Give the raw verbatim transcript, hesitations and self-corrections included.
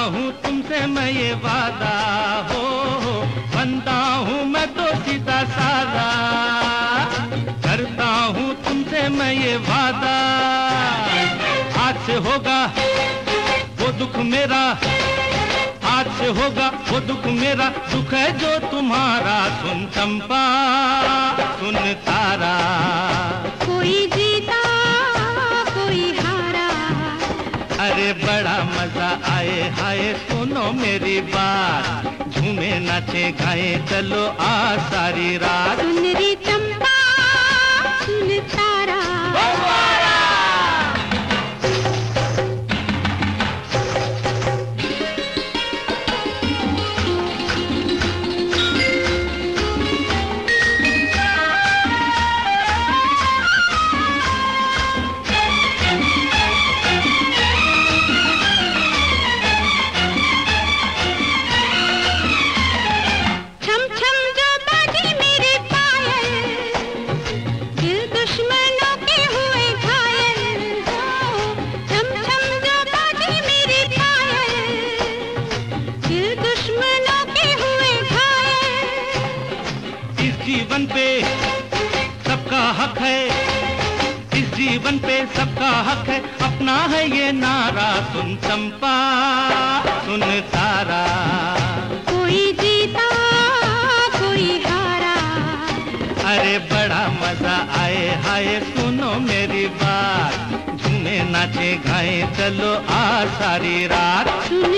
हूँ तुमसे मैं ये वादा हो, बंदा हूँ मैं तो सीधा सादा, करता हूँ तुमसे मैं ये वादा, आज से होगा वो दुख मेरा, आज से होगा वो दुख मेरा, दुख है जो तुम्हारा। सुन चंपा सुन तारा, कोई जीता कोई हारा, अरे बड़ा मजा आए हाय सुनो मेरी बात, झूमे नाचे गाए चलो आ सारी रात। सुन रे चंपा सुन तारा, जीवन पे सबका हक है, इस जीवन पे सबका हक है, अपना है ये नारा। सुन चंपा सुन तारा, कोई जीता कोई हारा, अरे बड़ा मजा आए हाय सुनो मेरी बात, झूमे नाचे गाए चलो आ सारी रात। सुन